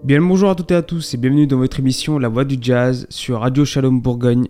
Bien le bonjour à toutes et à tous et bienvenue dans votre émission La Voix du Jazz sur Radio Shalom Bourgogne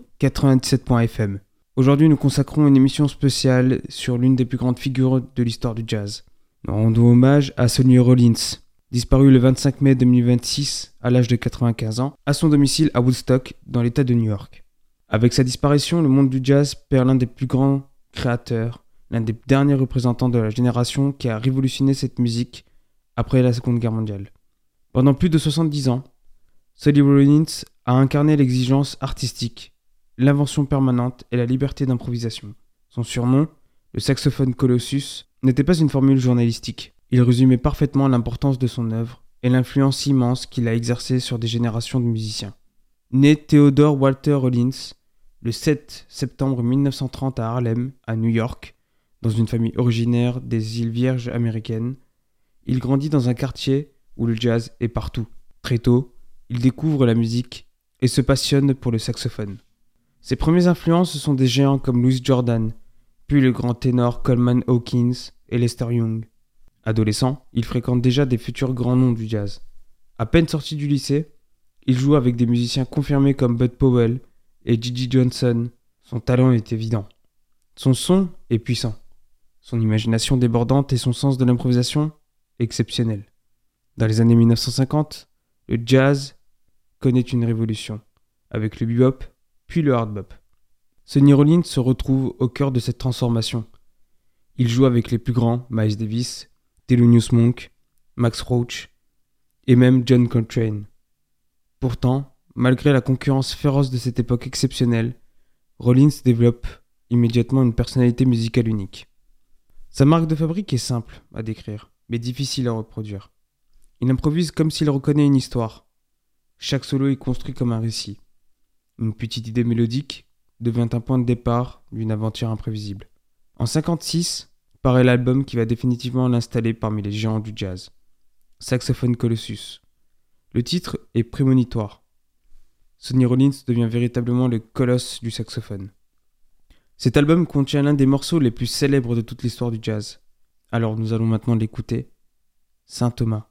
97.fm. Aujourd'hui nous consacrons une émission spéciale sur l'une des plus grandes figures de l'histoire du jazz. Nous rendons hommage à Sonny Rollins, disparu le 25 mai 2026 à l'âge de 95 ans, à son domicile à Woodstock dans l'état de New York. Avec sa disparition, le monde du jazz perd l'un des plus grands créateurs, l'un des derniers représentants de la génération qui a révolutionné cette musique après la Seconde Guerre mondiale. Pendant plus de 70 ans, Sonny Rollins a incarné l'exigence artistique, l'invention permanente et la liberté d'improvisation. Son surnom, le saxophone Colossus, n'était pas une formule journalistique. Il résumait parfaitement l'importance de son œuvre et l'influence immense qu'il a exercée sur des générations de musiciens. Né Theodore Walter Rollins le 7 septembre 1930 à Harlem, à New York, dans une famille originaire des îles Vierges américaines, il grandit dans un quartier où le jazz est partout. Très tôt, il découvre la musique et se passionne pour le saxophone. Ses premières influences sont des géants comme Louis Jordan, puis le grand ténor Coleman Hawkins et Lester Young. Adolescent, il fréquente déjà des futurs grands noms du jazz. À peine sorti du lycée, il joue avec des musiciens confirmés comme Bud Powell et Gigi Johnson. Son talent est évident. Son son est puissant. Son imagination débordante et son sens de l'improvisation exceptionnel. Dans les années 1950, le jazz connaît une révolution, avec le bebop puis le hard bop. Sonny Rollins se retrouve au cœur de cette transformation. Il joue avec les plus grands, Miles Davis, Thelonious Monk, Max Roach et même John Coltrane. Pourtant, malgré la concurrence féroce de cette époque exceptionnelle, Rollins développe immédiatement une personnalité musicale unique. Sa marque de fabrique est simple à décrire, mais difficile à reproduire. Il improvise comme s'il reconnaît une histoire. Chaque solo est construit comme un récit. Une petite idée mélodique devient un point de départ d'une aventure imprévisible. En 1956, paraît l'album qui va définitivement l'installer parmi les géants du jazz. Saxophone Colossus. Le titre est prémonitoire. Sonny Rollins devient véritablement le colosse du saxophone. Cet album contient l'un des morceaux les plus célèbres de toute l'histoire du jazz. Alors nous allons maintenant l'écouter. Saint Thomas.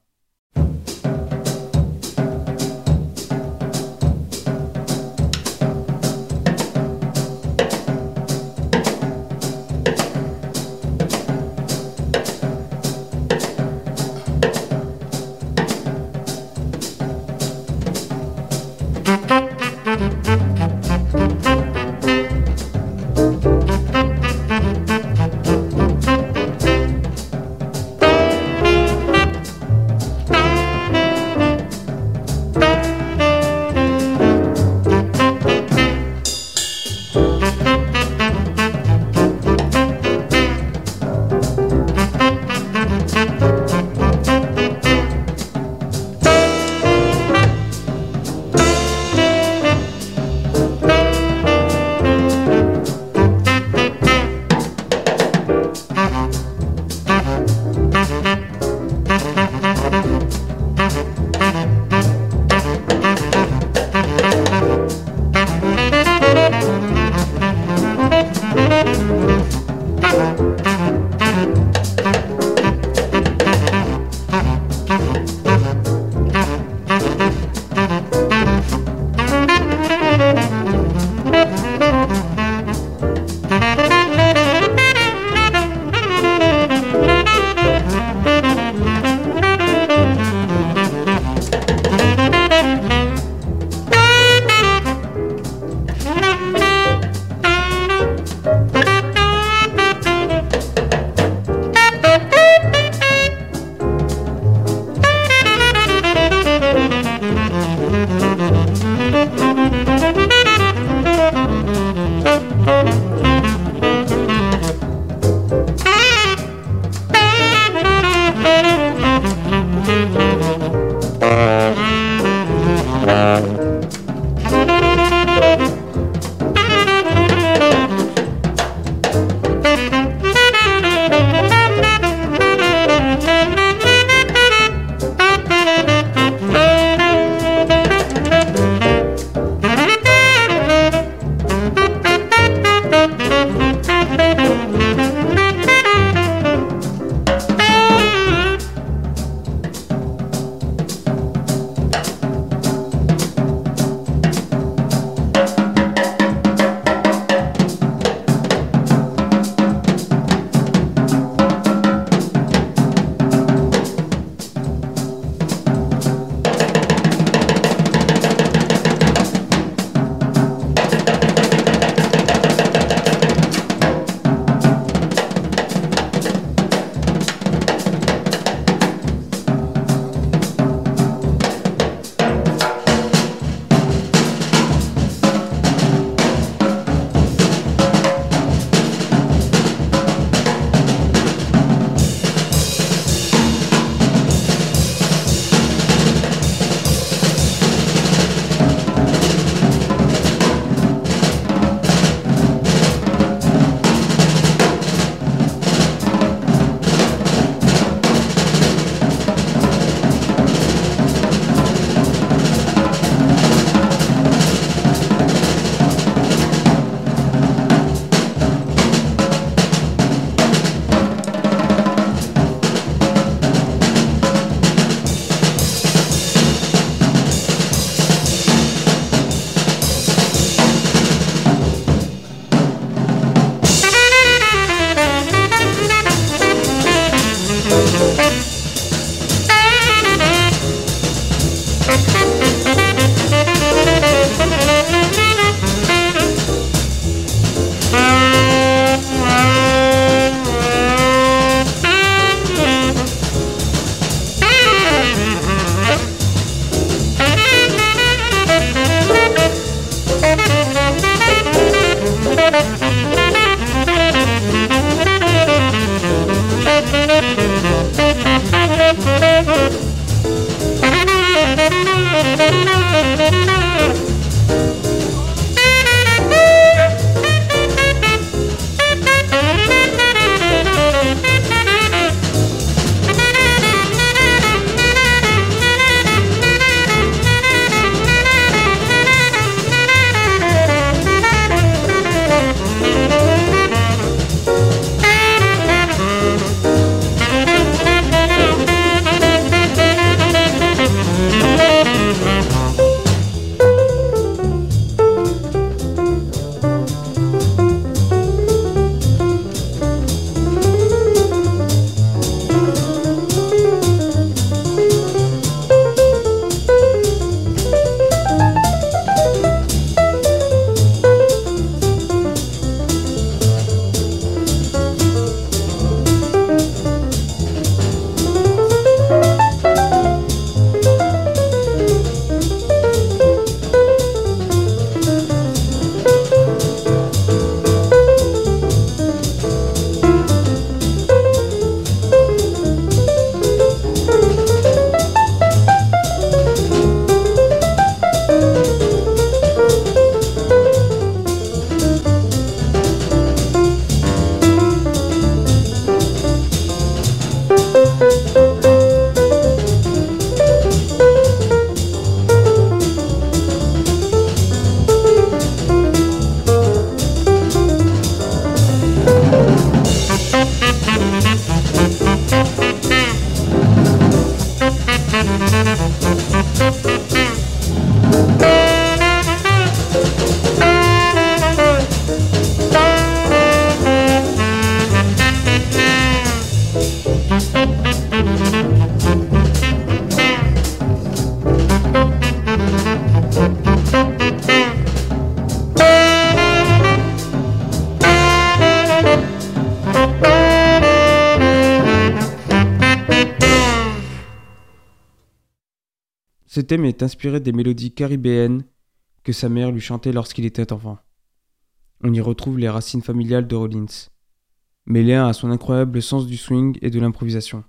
Ce thème est inspiré des mélodies caribéennes que sa mère lui chantait lorsqu'il était enfant. On y retrouve les racines familiales de Rollins, mêlées à son incroyable sens du swing et de l'improvisation.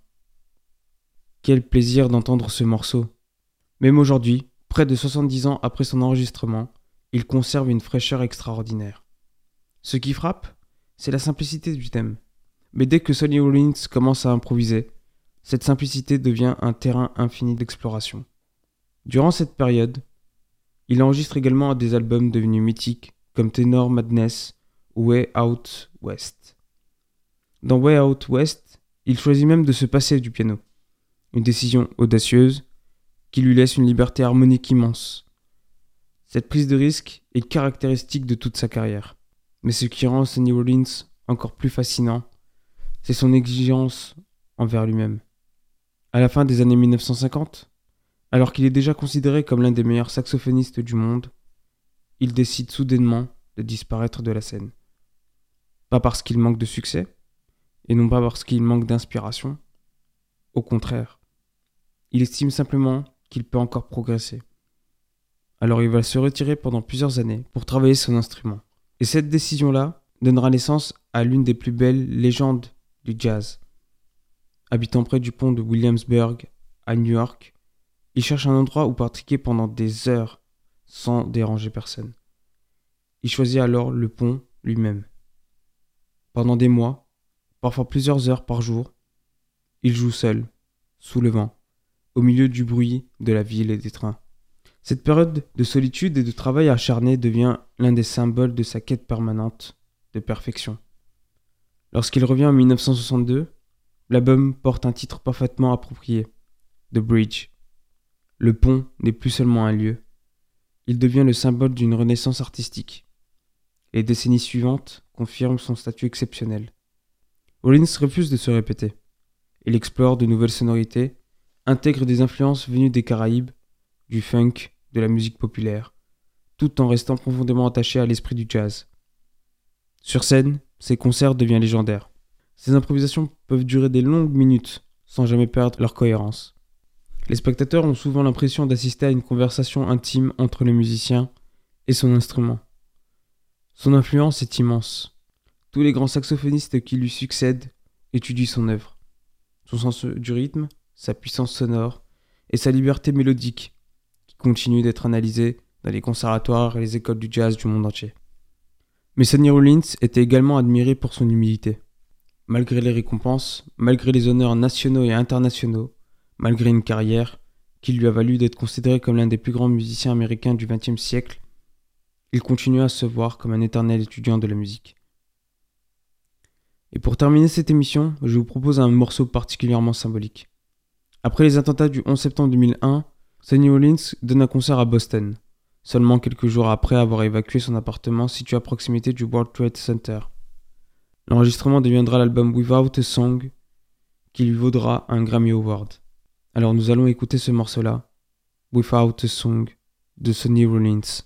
Quel plaisir d'entendre ce morceau. Même aujourd'hui, près de 70 ans après son enregistrement, il conserve une fraîcheur extraordinaire. Ce qui frappe, c'est la simplicité du thème. Mais dès que Sonny Rollins commence à improviser, cette simplicité devient un terrain infini d'exploration. Durant cette période, il enregistre également des albums devenus mythiques comme Tenor Madness ou Way Out West. Dans Way Out West, il choisit même de se passer du piano. Une décision audacieuse qui lui laisse une liberté harmonique immense. Cette prise de risque est caractéristique de toute sa carrière. Mais ce qui rend Sonny Rollins encore plus fascinant, c'est son exigence envers lui-même. À la fin des années 1950, alors qu'il est déjà considéré comme l'un des meilleurs saxophonistes du monde, il décide soudainement de disparaître de la scène. Pas parce qu'il manque de succès, et non pas parce qu'il manque d'inspiration. Au contraire, il estime simplement qu'il peut encore progresser. Alors il va se retirer pendant plusieurs années pour travailler son instrument. Et cette décision-là donnera naissance à l'une des plus belles légendes du jazz. Habitant près du pont de Williamsburg, à New York, il cherche un endroit où pratiquer pendant des heures sans déranger personne. Il choisit alors le pont lui-même. Pendant des mois, parfois plusieurs heures par jour, il joue seul, sous le vent, au milieu du bruit de la ville et des trains. Cette période de solitude et de travail acharné devient l'un des symboles de sa quête permanente de perfection. Lorsqu'il revient en 1962, l'album porte un titre parfaitement approprié, The Bridge. Le pont n'est plus seulement un lieu, il devient le symbole d'une renaissance artistique. Les décennies suivantes confirment son statut exceptionnel. Rollins refuse de se répéter. Il explore de nouvelles sonorités, intègre des influences venues des Caraïbes, du funk, de la musique populaire, tout en restant profondément attaché à l'esprit du jazz. Sur scène, ses concerts deviennent légendaires. Ses improvisations peuvent durer des longues minutes, sans jamais perdre leur cohérence. Les spectateurs ont souvent l'impression d'assister à une conversation intime entre le musicien et son instrument. Son influence est immense. Tous les grands saxophonistes qui lui succèdent étudient son œuvre. Son sens du rythme, sa puissance sonore et sa liberté mélodique qui continuent d'être analysés dans les conservatoires et les écoles du jazz du monde entier. Mais Sonny Rollins était également admiré pour son humilité. Malgré les récompenses, malgré les honneurs nationaux et internationaux, malgré une carrière qui lui a valu d'être considéré comme l'un des plus grands musiciens américains du XXe siècle, il continua à se voir comme un éternel étudiant de la musique. Et pour terminer cette émission, je vous propose un morceau particulièrement symbolique. Après les attentats du 11 septembre 2001, Sonny Rollins donne un concert à Boston, seulement quelques jours après avoir évacué son appartement situé à proximité du World Trade Center. L'enregistrement deviendra l'album Without a Song, qui lui vaudra un Grammy Award. Alors nous allons écouter ce morceau-là, Without a Song, de Sonny Rollins.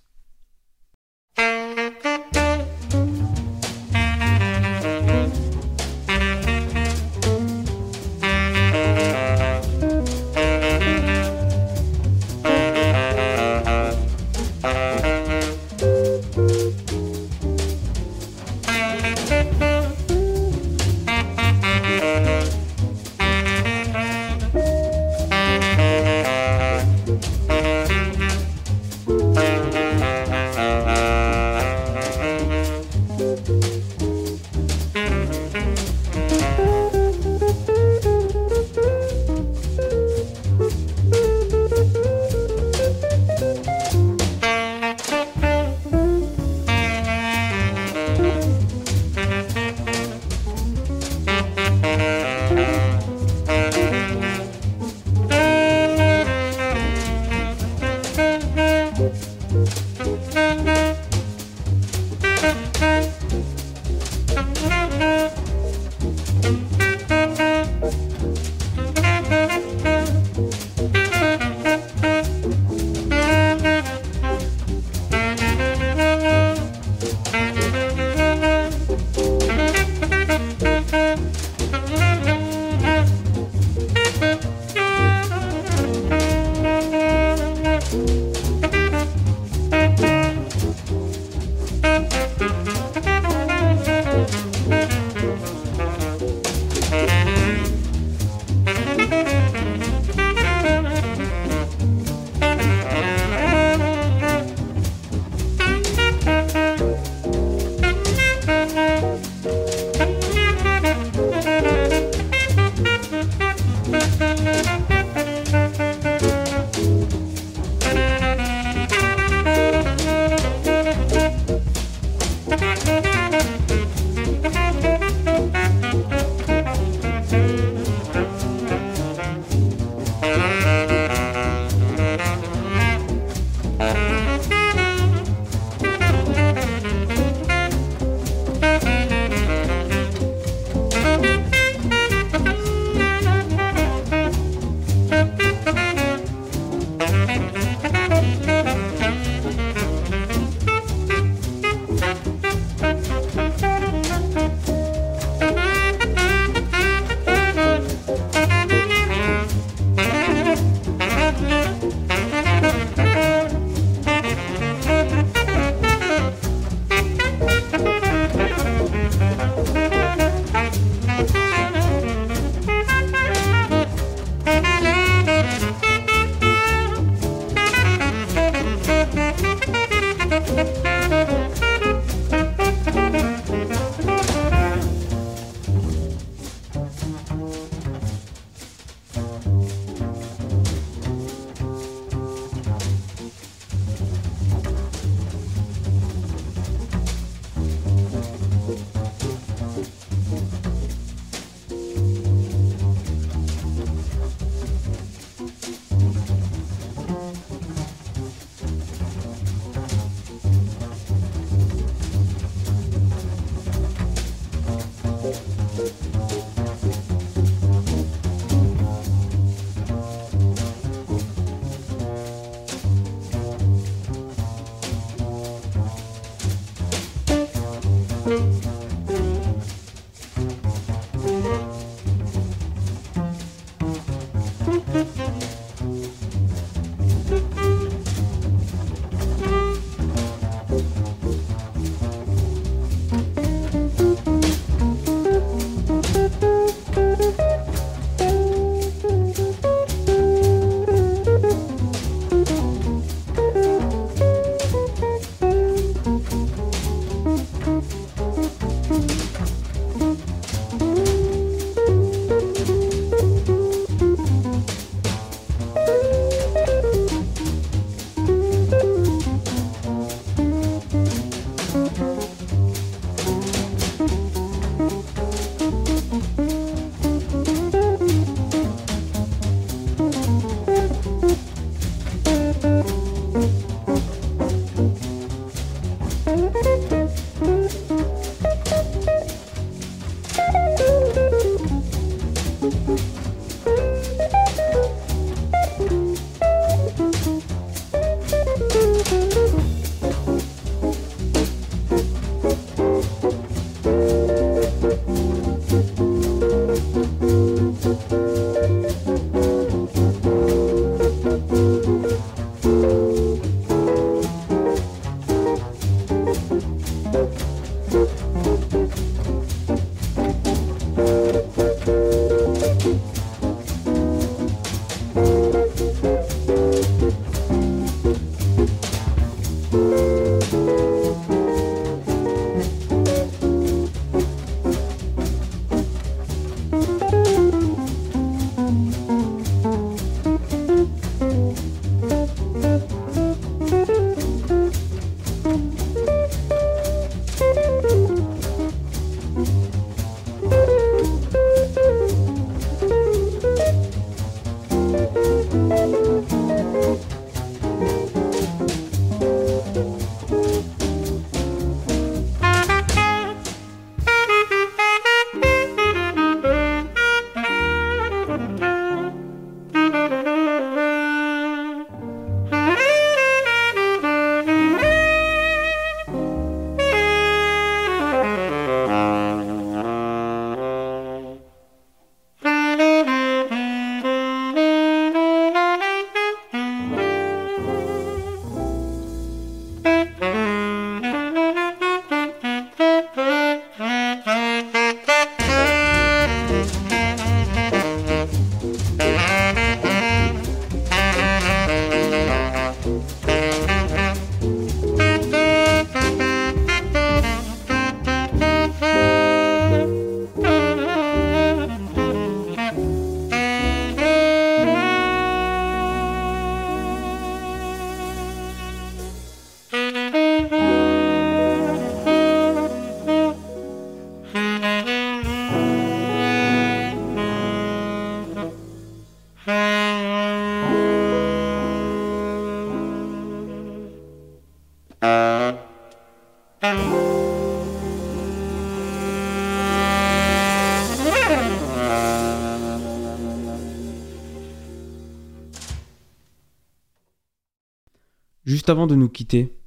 Juste avant de nous quitter,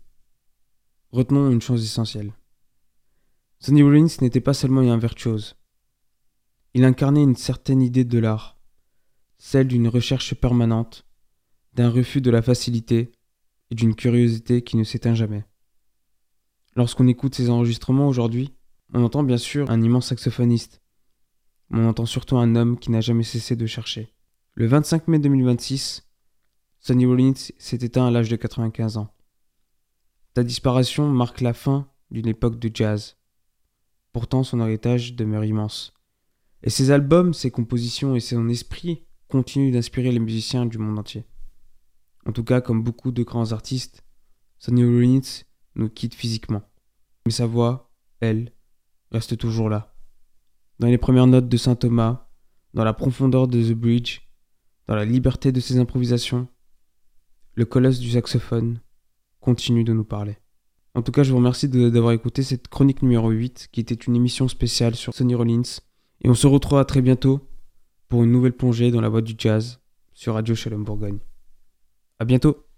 retenons une chose essentielle. Sonny Rollins n'était pas seulement un virtuose. Il incarnait une certaine idée de l'art, celle d'une recherche permanente, d'un refus de la facilité et d'une curiosité qui ne s'éteint jamais. Lorsqu'on écoute ses enregistrements aujourd'hui, On entend bien sûr un immense saxophoniste, mais on entend surtout un homme qui n'a jamais cessé de chercher. Le 25 mai 2026, Sonny Rollins s'est éteint à l'âge de 95 ans. Sa disparition marque la fin d'une époque de jazz. Pourtant, son héritage demeure immense. Et ses albums, ses compositions et son esprit continuent d'inspirer les musiciens du monde entier. En tout cas, comme beaucoup de grands artistes, Sonny Rollins nous quitte physiquement. Mais sa voix, elle, reste toujours là. Dans les premières notes de Saint Thomas, dans la profondeur de The Bridge, dans la liberté de ses improvisations, le colosse du saxophone continue de nous parler. En tout cas, je vous remercie d'avoir écouté cette chronique numéro 8, qui était une émission spéciale sur Sonny Rollins. Et on se retrouve très bientôt pour une nouvelle plongée dans la voie du jazz sur Radio Shalom Bourgogne. À bientôt!